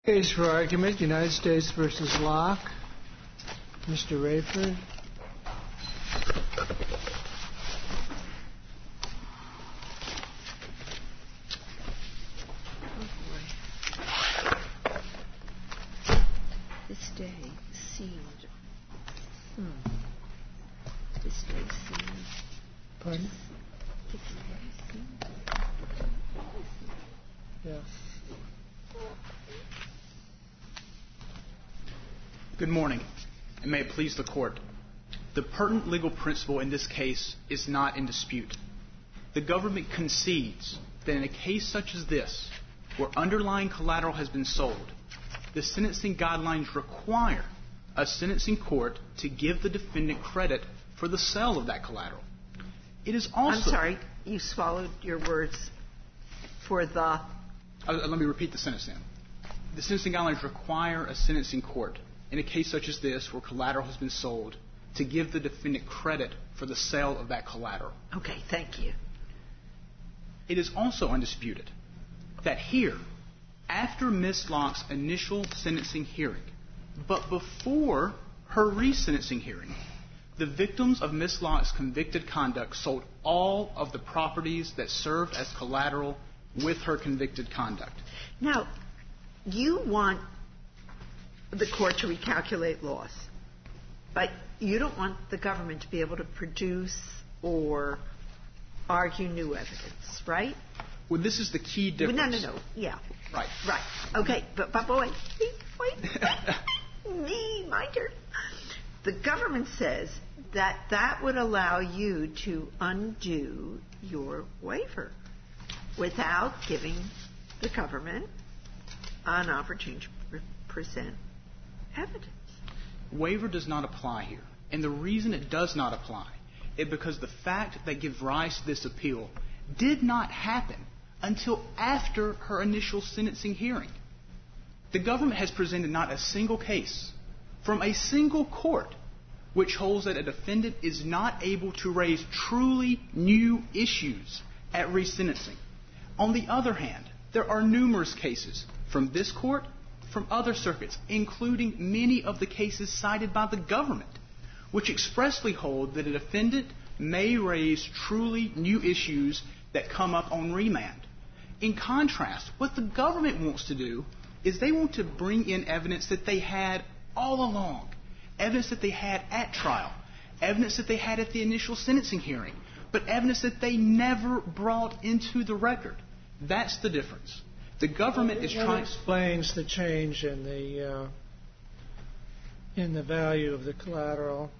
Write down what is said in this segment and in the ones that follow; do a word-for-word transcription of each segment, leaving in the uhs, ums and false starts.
Case for argument, United States versus Locke. Mister Rayford. Oh boy. This day seemed... Hmm. This day seemed... Pardon? This day seemed... Yeah. Good morning, and may it please the Court. The pertinent legal principle in this case is not in dispute. The government concedes that in a case such as this, where underlying collateral has been sold, the sentencing guidelines require a sentencing court to give the defendant credit for the sale of that collateral. It is also... I'm sorry, you swallowed your words for the... Uh, let me repeat the sentence then. The sentencing guidelines require a sentencing court in a case such as this where collateral has been sold to give the defendant credit for the sale of that collateral. Okay, thank you. It is also undisputed that here, after Miz Locke's initial sentencing hearing, but before her resentencing hearing, the victims of Miz Locke's convicted conduct sold all of the properties that served as collateral with her convicted conduct. Now, you want the court to recalculate loss, but you don't want the government to be able to produce or argue new evidence, right? Well, this is the key difference. No, no, no. Yeah. Right. Right. Okay, but, but wait, wait, wait. Me, my turn. The government says that that would allow you to undo your waiver without giving the government an opportunity to present evidence. Waiver does not apply here. And the reason it does not apply is because the fact that gives rise to this appeal did not happen until after her initial sentencing hearing. The government has presented not a single case from a single court which holds that a defendant is not able to raise truly new issues at resentencing. On the other hand, there are numerous cases from this court, from other circuits, including many of the cases cited by the government, which expressly hold that a defendant may raise truly new issues that come up on remand. In contrast, what the government wants to do is they want to bring in evidence that they had all along, evidence that they had at trial, evidence that they had at the initial sentencing hearing, but evidence that they never brought into the record. That's the difference. The government is trying... What explains the change in the uh, in the value of the collateral?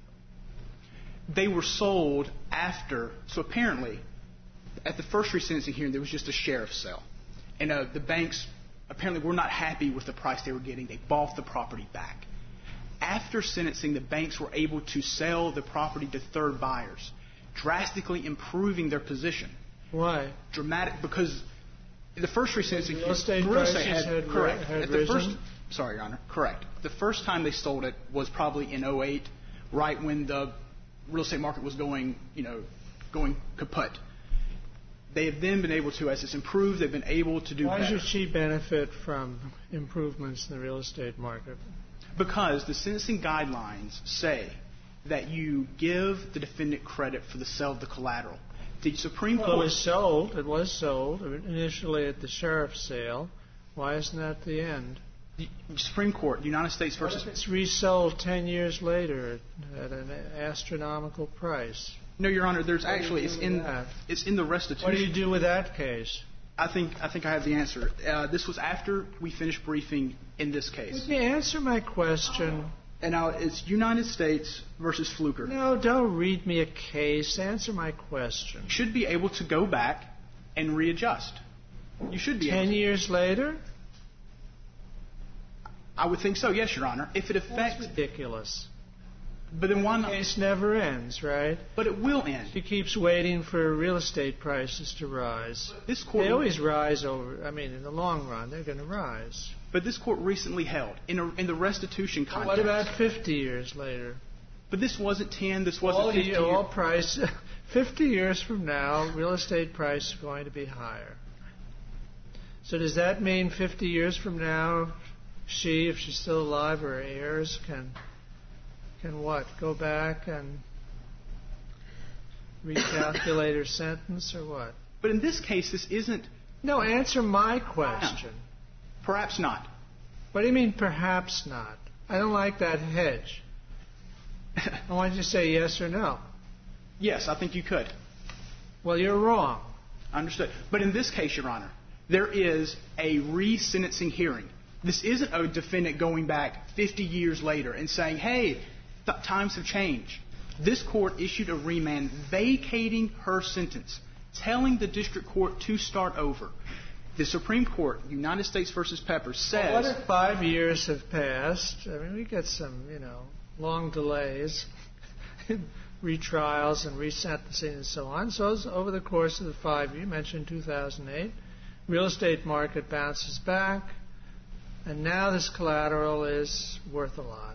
They were sold after... So apparently, at the first resentencing hearing, there was just a sheriff's sale. And uh, the banks apparently were not happy with the price they were getting. They bought the property back. After sentencing, the banks were able to sell the property to third buyers, drastically improving their position. Why? Dramatic, because... The first resentencing real estate prices had, had correct. Had At the risen? first, sorry, Your Honor, correct. The first time they sold it was probably in oh eight, right when the real estate market was going, you know, going kaput. They have then been able to, as it's improved, they've been able to do Why better. should she benefit from improvements in the real estate market? Because the sentencing guidelines say that you give the defendant credit for the sale of the collateral. The Supreme well, Court... It was sold. It was sold initially at the sheriff's sale. Why isn't that the end? The Supreme Court, United States versus... What if it's resold ten years later at an astronomical price? No, Your Honor. There's what actually it's in that? it's in the restitution. What do you do with that case? I think I think I have the answer. Uh, this was after we finished briefing in this case. Would you answer my question? And now it's United States versus Fluker. No, don't read me a case. Answer my question. You should be able to go back and readjust. You should be Ten able to. years later? I would think so, yes, Your Honor. If it affects... That's ridiculous. But then why not? The case never ends, right? But it will end. She keeps waiting for real estate prices to rise. This court... They always rise over... I mean, in the long run, they're going to rise. But this court recently held, in, a, in the restitution context... What about fifty years later? But this wasn't ten, this wasn't all fifty. The, all price, fifty years from now, real estate price is going to be higher. So does that mean fifty years from now, she, if she's still alive, or her heirs can, can what, go back and recalculate her sentence, or what? But in this case, this isn't... No, answer my question. Perhaps not. What do you mean, perhaps not? I don't like that hedge. I want you to say yes or no. Yes, I think you could. Well, you're wrong. Understood. But in this case, Your Honor, there is a re-sentencing hearing. This isn't a defendant going back fifty years later and saying, hey, th- times have changed. This court issued a remand vacating her sentence, telling the district court to start over. The Supreme Court, United States versus Pepper, says... Well, what if five years have passed? I mean, we get some, you know, long delays, retrials and resentencing and so on. So over the course of the five years, you mentioned two thousand eight, real estate market bounces back, and now this collateral is worth a lot.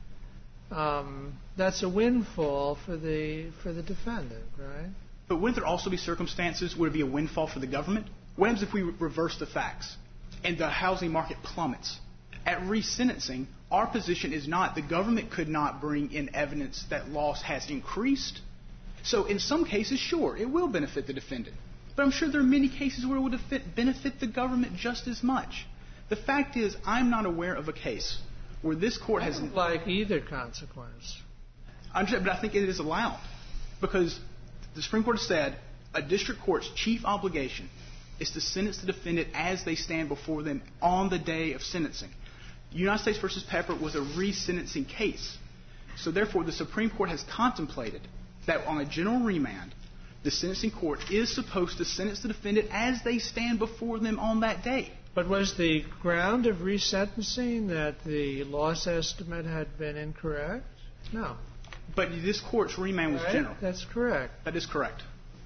Um, that's a windfall for the for the defendant, right? But wouldn't there also be circumstances where it would be a windfall for the government? What happens if we reverse the facts and the housing market plummets? At resentencing, our position is not the government could not bring in evidence that loss has increased. So in some cases, sure, it will benefit the defendant. But I'm sure there are many cases where it would benefit the government just as much. The fact is, I'm not aware of a case where this court has... I don't like either consequence. I'm sure, but I think it is allowed. Because the Supreme Court has said a district court's chief obligation is to sentence the defendant as they stand before them on the day of sentencing. United States versus Pepper was a resentencing case. So therefore, the Supreme Court has contemplated that on a general remand, the sentencing court is supposed to sentence the defendant as they stand before them on that day. But was the ground of resentencing that the loss estimate had been incorrect? No. But this court's remand was right? general. That's correct. That is correct.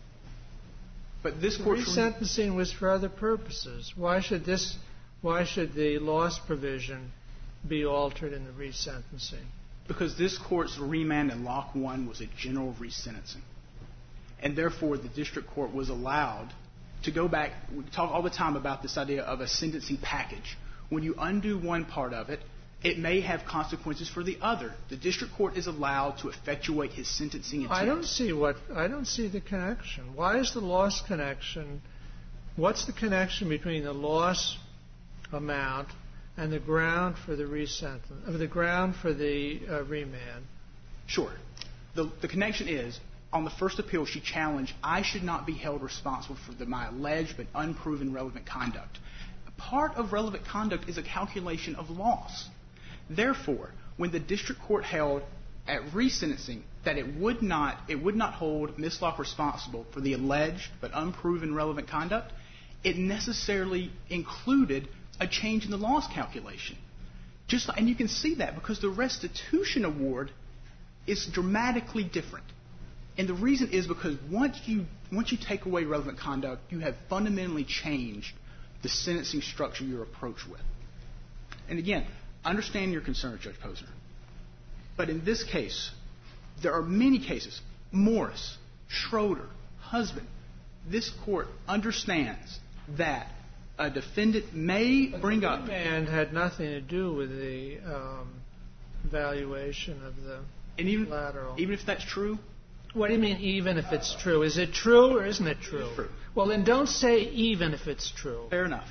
But this the court's resentencing re- was for other purposes. Why should this? Why should the loss provision be altered in the resentencing? Because this court's remand in Lock one was a general resentencing, and therefore the district court was allowed to go back. We talk all the time about this idea of a sentencing package. When you undo one part of it, it may have consequences for the other. The district court is allowed to effectuate his sentencing intent. I don't see what I don't see the connection. Why is the loss connection? What's the connection between the loss amount and the ground for the resentence, or the ground for the uh, remand? Sure. The, the connection is, on the first appeal, she challenged, I should not be held responsible for the, my alleged but unproven relevant conduct. Part of relevant conduct is a calculation of loss. Therefore, when the district court held at resentencing that it would not it would not hold Miz Locke responsible for the alleged but unproven relevant conduct, it necessarily included a change in the loss calculation. Just and you can see that because the restitution award is dramatically different. And the reason is because once you once you take away relevant conduct, you have fundamentally changed the sentencing structure you're approached with. And again, I understand your concern, Judge Posner. But in this case, there are many cases. Morris, Schroeder, Husband. This court understands that a defendant may but bring the up... remand had nothing to do with the um, valuation of the and even, collateral. Even if that's true? What do you mean, even if it's true? Is it true or isn't it true? It's true. Well, then don't say even if it's true. Fair enough.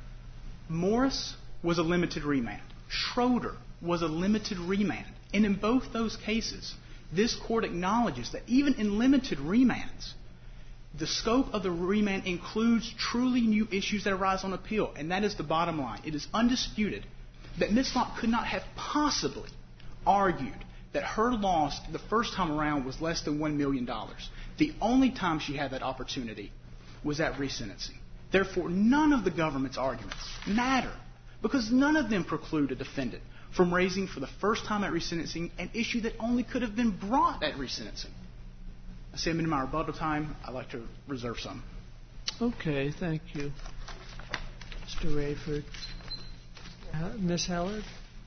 Morris was a limited remand. Schroeder was a limited remand. And in both those cases, this court acknowledges that even in limited remands, the scope of the remand includes truly new issues that arise on appeal. And that is the bottom line. It is undisputed that Miz Locke could not have possibly argued that her loss the first time around was less than one million dollars. The only time she had that opportunity was at resentencing. Therefore, none of the government's arguments matter because none of them preclude a defendant from raising for the first time at resentencing an issue that only could have been brought at resentencing. I say I'm in my rebuttal time. I'd like to reserve some. Okay, thank you, Mister Rayford. Uh, Miz Howard?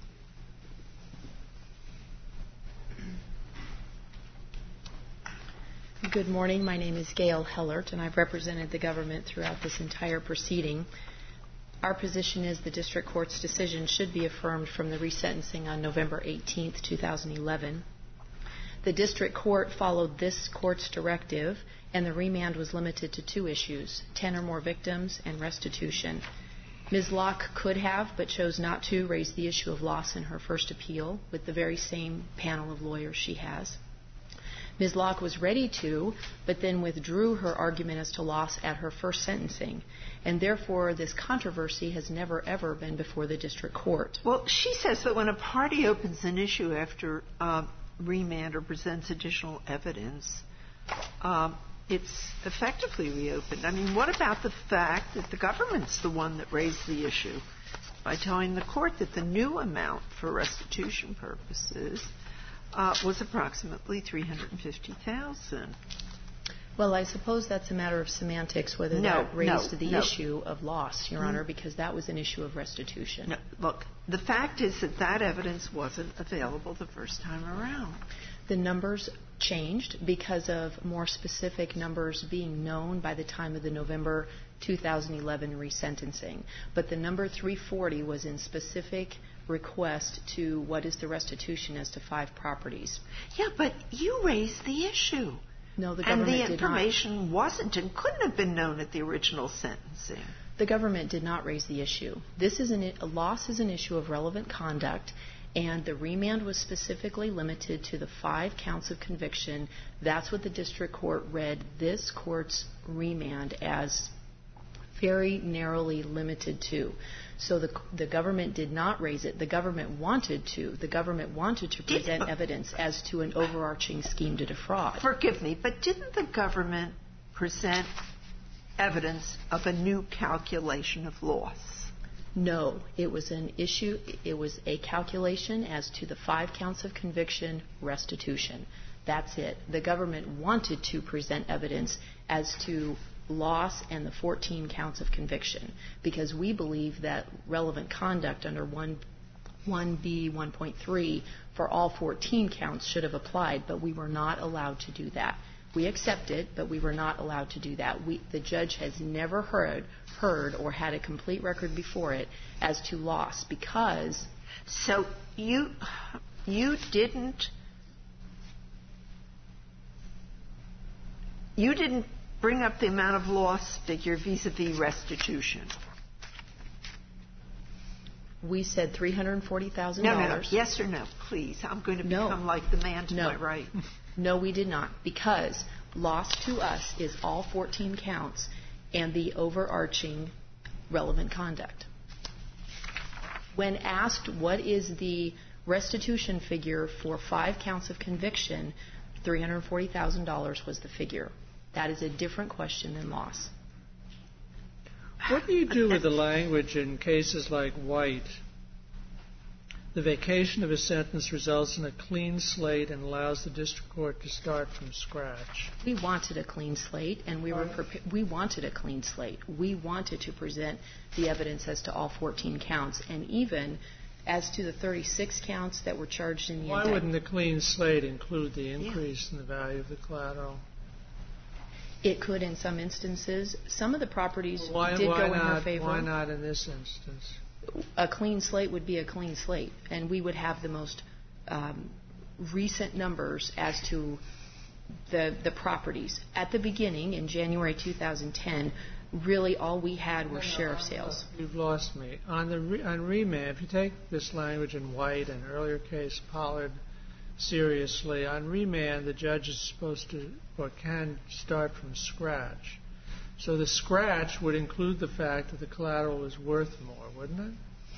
Good morning. My name is Gail Hellert, and I've represented the government throughout this entire proceeding. Our position is the district court's decision should be affirmed from the resentencing on November eighteenth, twenty eleven. The district court followed this court's directive, and the remand was limited to two issues, ten or more victims and restitution. Miz Locke could have, but chose not to, raise the issue of loss in her first appeal with the very same panel of lawyers she has. Miz Locke was ready to, but then withdrew her argument as to loss at her first sentencing, and therefore this controversy has never, ever been before the district court. Well, she says that when a party opens an issue after uh, remand or presents additional evidence, um, it's effectively reopened. I mean, what about the fact that the government's the one that raised the issue by telling the court that the new amount for restitution purposes uh, was approximately three hundred fifty thousand dollars? Well, I suppose that's a matter of semantics, whether no, that raised no, the no. issue of loss, Your mm-hmm. Honor, because that was an issue of restitution. No, look, the fact is that that evidence wasn't available the first time around. The numbers changed because of more specific numbers being known by the time of the November two thousand eleven resentencing. But the number three forty was in specific request to what is the restitution as to five properties. Yeah, but you raised the issue. No, the government did not. did And the information wasn't and couldn't have been known at the original sentencing. The government did not raise the issue. This is an, a loss is an issue of relevant conduct, and the remand was specifically limited to the five counts of conviction. That's what the district court read this court's remand as very narrowly limited to. So the, the government did not raise it. The government wanted to. The government wanted to present did, evidence as to an overarching scheme to defraud. Forgive me, but didn't the government present evidence of a new calculation of loss? No, it was an issue, it was a calculation as to the five counts of conviction restitution. That's it. The government wanted to present evidence as to loss and the fourteen counts of conviction because we believe that relevant conduct under one B one point three for all fourteen counts should have applied, but we were not allowed to do that. We accept it, but we were not allowed to do that. We, the judge has never heard, heard or had a complete record before it as to loss because... So you, you didn't... You didn't bring up the amount of loss figure vis-a-vis restitution. We said three hundred forty thousand dollars. No, no, no. Yes or no, please. I'm going to become no. like the man to no. my right. No, we did not, because loss to us is all fourteen counts and the overarching relevant conduct. When asked what is the restitution figure for five counts of conviction, three hundred forty thousand dollars was the figure. That is a different question than loss. What do you do with the language in cases like White? The vacation of a sentence results in a clean slate and allows the district court to start from scratch. We wanted a clean slate, and we were prepa- we wanted a clean slate. We wanted to present the evidence as to all fourteen counts, and even as to the thirty-six counts that were charged in the Why indictment. wouldn't the clean slate include the increase yeah. in the value of the collateral? It could in some instances. Some of the properties well, why, did why go not, in her favor. Why not in this instance? A clean slate would be a clean slate, and we would have the most um, recent numbers as to the the properties. At the beginning, in January two thousand ten, really all we had were sheriff sales. You've lost me. On the re- on remand, if you take this language in White and earlier case Pollard seriously, on remand the judge is supposed to or can start from scratch. So the scratch would include the fact that the collateral is worth more, wouldn't it?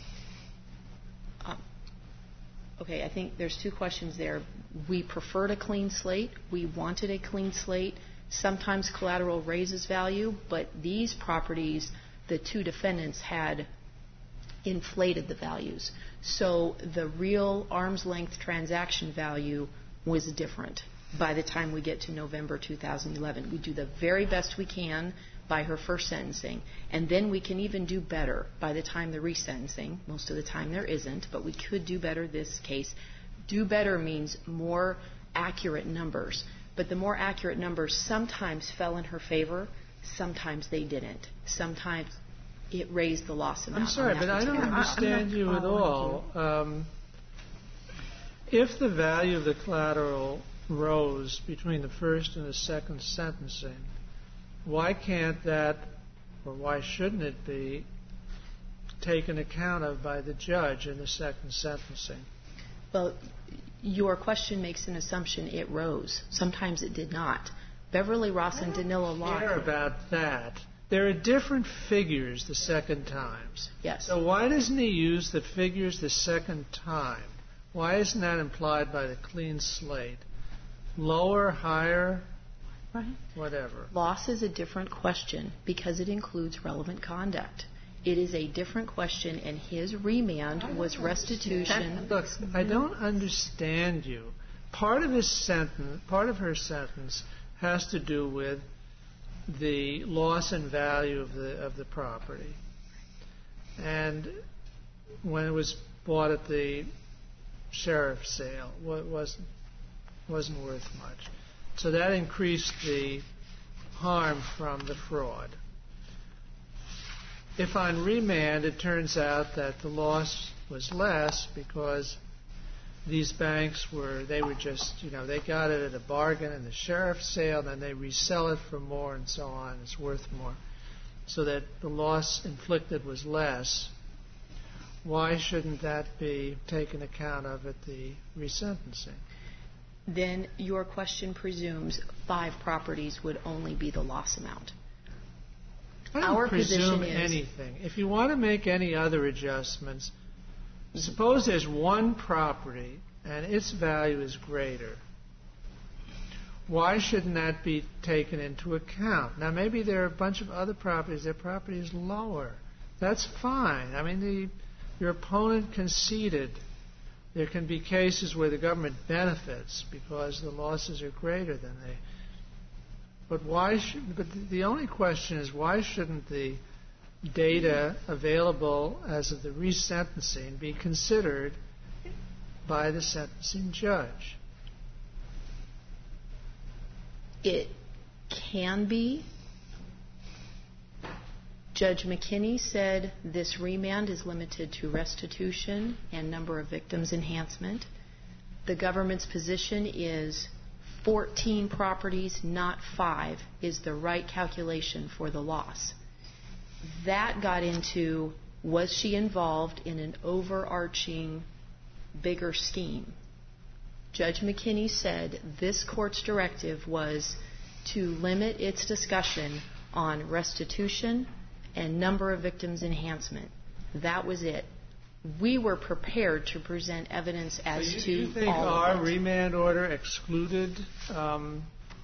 Um, okay, I think there's two questions there. We preferred a clean slate. We wanted a clean slate. Sometimes collateral raises value, but these properties, the two defendants had inflated the values. So the real arm's length transaction value was different by the time we get to November two thousand eleven. We do the very best we can by her first sentencing, and then we can even do better by the time the resentencing. Most of the time there isn't, but we could do better this case. Do better means more accurate numbers, but the more accurate numbers sometimes fell in her favor, sometimes they didn't. Sometimes it raised the loss amount. I'm sorry, but I don't understand you at all. Um, if the value of the collateral rose between the first and the second sentencing, why can't that, or why shouldn't it be, taken account of by the judge in the second sentencing? Well, your question makes an assumption it rose. Sometimes it did not. Beverly Ross and Danilo Locke. I don't care about that. There are different figures the second times. Yes. So why doesn't he use the figures the second time? Why isn't that implied by the clean slate? Lower, higher, right. Whatever. Loss is a different question because it includes relevant conduct. It is a different question, and his remand was restitution. Look, I don't understand you. Part of his sentence, part of her sentence, has to do with the loss in value of the of the property, and when it was bought at the sheriff's sale, it wasn't wasn't worth much. So that increased the harm from the fraud. If on remand it turns out that the loss was less because these banks were, they were just, you know, they got it at a bargain in the sheriff's sale, then they resell it for more and so on, it's worth more, so that the loss inflicted was less, why shouldn't that be taken account of at the resentencing? Then your question presumes five properties would only be the loss amount. I don't Our presume position is anything. If you want to make any other adjustments, suppose there's one property and its value is greater. Why shouldn't that be taken into account? Now, maybe there are a bunch of other properties. Their property is lower. That's fine. I mean, the, your opponent conceded. There can be cases where the government benefits because the losses are greater than they. But why should? But the only question is, why shouldn't the data available as of the resentencing be considered by the sentencing judge? It can be. Judge McKinney said this remand is limited to restitution and number of victims enhancement. The government's position is fourteen properties, not five, is the right calculation for the loss. That got into, was she involved in an overarching, bigger scheme? Judge McKinney said this court's directive was to limit its discussion on restitution and number of victims enhancement. That was it. We were prepared to present evidence as so you, to you think all our of it. remand order excluded um,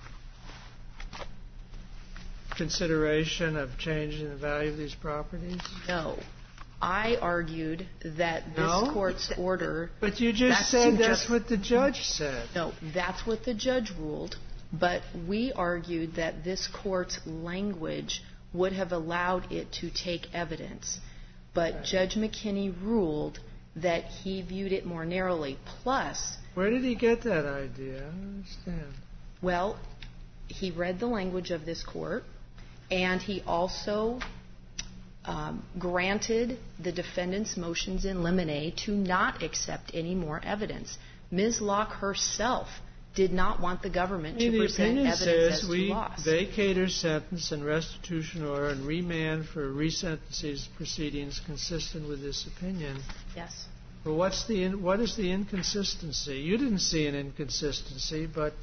consideration of changing the value of these properties? No. I argued that this no? court's order... But you just that's said that's just, what the judge said. No, that's what the judge ruled. But we argued that this court's language would have allowed it to take evidence. But Judge McKinney ruled that he viewed it more narrowly. Plus... Where did he get that idea? I don't understand. Well, he read the language of this court, and he also um, granted the defendant's motions in limine to not accept any more evidence. Miz Locke herself did not want the government to the present opinion evidence says as we to loss. vacate her sentence and restitution order and remand for resentencing proceedings consistent with this opinion. Yes. Well, what's the in, what is the inconsistency? You didn't see an inconsistency, but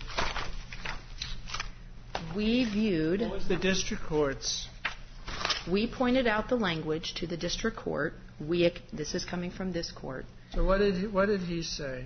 we viewed. What was the district court's? We pointed out the language to the district court. We this is coming from this court. So what did he, what did he say?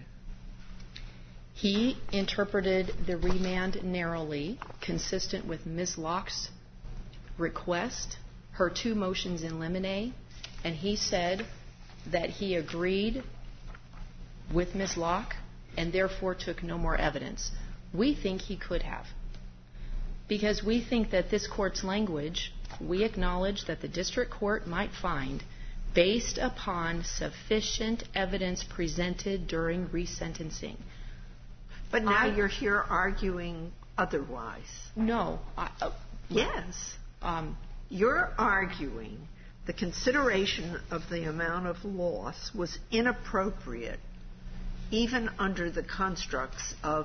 He interpreted the remand narrowly, consistent with Miz Locke's request, her two motions in limine, and he said that he agreed with Miz Locke and therefore took no more evidence. We think he could have. Because we think that this court's language, we acknowledge that the district court might find, based upon sufficient evidence presented during resentencing. But now I, you're here arguing otherwise. No. I, uh, yes. Um, you're arguing the consideration of the amount of loss was inappropriate even under the constructs of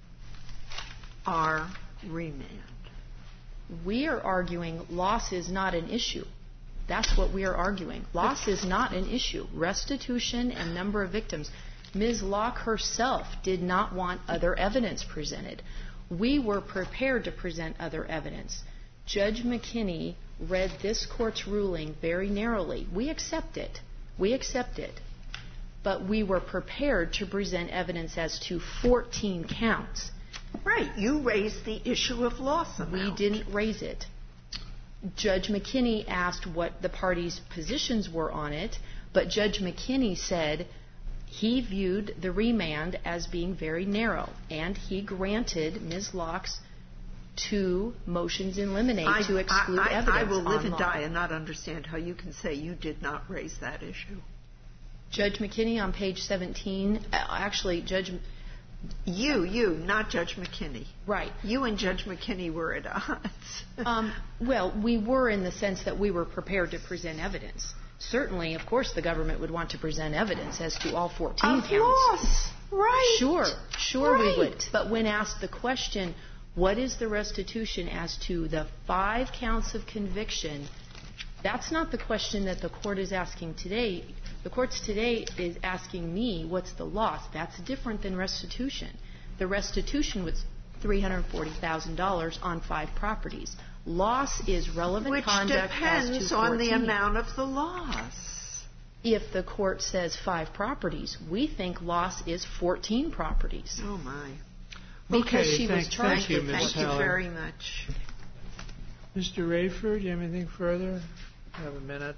our remand. We are arguing loss is not an issue. That's what we are arguing. Loss is not an issue. Restitution and number of victims. Miz Locke herself did not want other evidence presented. We were prepared to present other evidence. Judge McKinney read this court's ruling very narrowly. We accept it. We accept it. But we were prepared to present evidence as to fourteen counts. Right. You raised the issue of loss amount. We didn't raise it. Judge McKinney asked what the parties' positions were on it, but Judge McKinney said he viewed the remand as being very narrow, and he granted Miz Locke's two motions in limine I, to exclude I, I, evidence. I will live on and law. die and not understand how you can say you did not raise that issue. Judge McKinney on page seventeen, uh, actually, Judge... You, you, not Judge McKinney. Right. You and Judge McKinney were at odds. um, well, we were in the sense that we were prepared to present evidence. Certainly, of course, the government would want to present evidence as to all fourteen of counts. Loss. Right. Sure, sure right. we would. But when asked the question, what is the restitution as to the five counts of conviction, that's not the question that the court is asking today. The court today is asking me, what's the loss? That's different than restitution. The restitution was three hundred forty thousand dollars on five properties. Loss is relevant Which conduct as to depends fourteen. on the amount of the loss. If the court says five properties, we think loss is fourteen properties. Oh, my. Because okay, she thank, was charged thank you, with Miz Thank you Heller. very much. Mister Rayford, do you have anything further? Have a minute.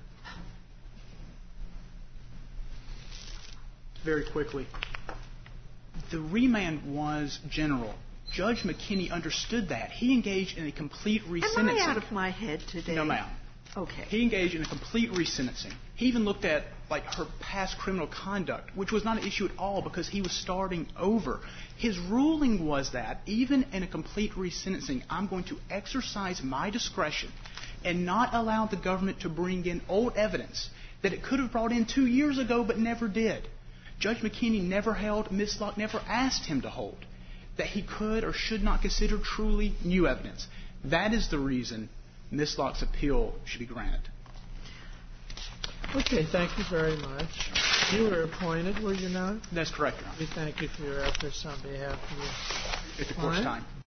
Very quickly. The remand was general. Judge McKinney understood that. He engaged in a complete resentencing. Am I out of my head today? No, ma'am. Okay. He engaged in a complete resentencing. He even looked at, like, her past criminal conduct, which was not an issue at all because he was starting over. His ruling was that, even in a complete resentencing, I'm going to exercise my discretion and not allow the government to bring in old evidence that it could have brought in two years ago but never did. Judge McKinney never held, Miz Locke never asked him to hold, that he could or should not consider truly new evidence. That is the reason Miz Locke's appeal should be granted. Okay, thank you very much. You were appointed, were you not? That's correct, Your Honor. We thank you for your efforts on behalf of your At the court's client. time.